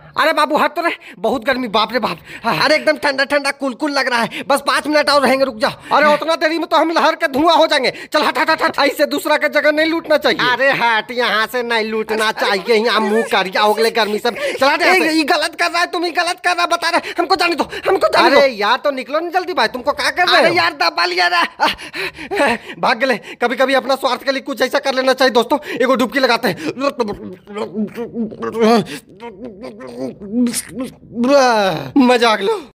अरे बाबू हट तो रहे, बहुत गर्मी, बाप रे बाप। अरे एकदम ठंडा ठंडा कुल कुल लग रहा है, बस 5 मिनट और रहेंगे, रुक जाओ। अरे उतना देरी में तो हम लहर के धुआं हो जाएंगे। चल हट हट हट, ऐसे दूसरा का जगह नहीं लूटना चाहिए। अरे हट, यहाँ से नहीं लूटना चाहिए, यहाँ मुंह करिया हो गए गर्मी सब। चला ये गलत कर रहा है, तुम ही गलत कर रहा है, बता रहे हमको जाने दो, हमको जाने दो। अरे यार तो निकलो नहीं जल्दी भाई, तुमको क्या कर रहे हो? अरे यार दबा लिया रे, भाग गए। कभी कभी अपना स्वार्थ के लिए कुछ ऐसा कर लेना चाहिए दोस्तों। एगो डुबकी लगाते हैं। मजाक लो।